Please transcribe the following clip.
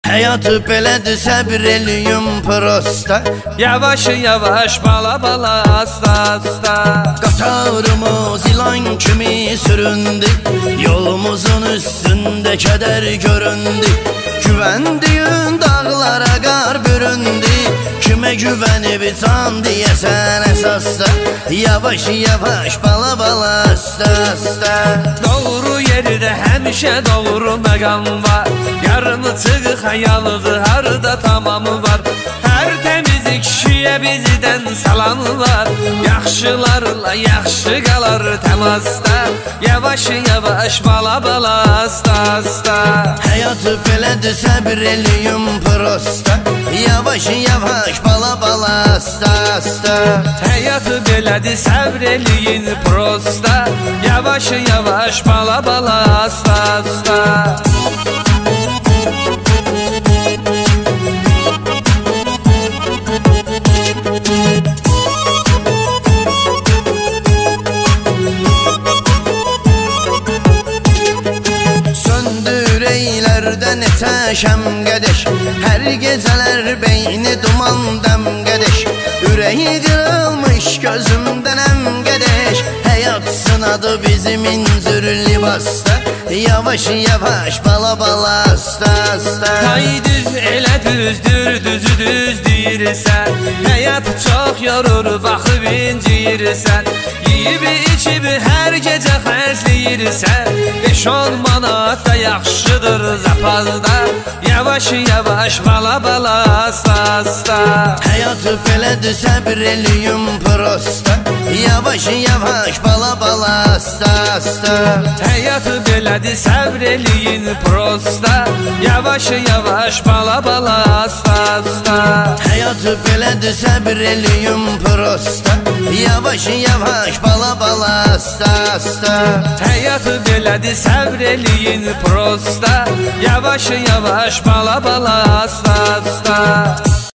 Həyatı belədir, səbir eləyim prosta. Yavaş yavaş, bala bala, asta asta. Qatarımız ilan kimi süründü, yolumuzun üstündə kədər göründü. Güvəndiyin dağlara qar büründü, kimə güvənib can deyəsən əsasda. Yavaş yavaş, bala bala, asta asta. Doğru yerdə həmişə doğru məqam var. Yarını çığı xəyalıdır, harda tamamı var. Hər təmizlik kişiyə bizdən salamı var. Yaxşılarla yaxşı qalar təmasda. Yavaş yavaş, bala bala, asta asta. Həyatı belədir, səbir eləyim prosta. Yavaş yavaş, bala bala, asta asta. Həyatı belədir, səbr eləyin prosta. Yavaş yavaş, bala bala, asta asta. Söndüreylərdən etəşəm qədəş, hər gecələr beyni duman dəm qədəş. Ürəyi qırılmış gözümdən əm qədəş, həyat sınadı bizim incir libasda. Yavaş yavaş, bala bala, asta asta. Tay düz, elə düzdür, düzü düz deyirsən. Həyat çox yorur, baxıb inciyirsən. Yiyib içib hər gecə xərcləyirsən. 5-10 manat da yaxşıdır zapazda. Yavaş yavaş, bala bala, asta asta. Həyatı belədir, səbir eləyim prosta. Yavaş yavaş, bala bala, asta asta. Həyatı belədir, səbr eləyin prosta. Yavaş yavaş, bala bala, asta asta. Həyatı belədir, səbir eləyim prosta. Yavaş yavaş, bala bala, asta asta. Həyatı belədir, səbr eləyin prosta. Yavaş yavaş, bala bala, asta asta.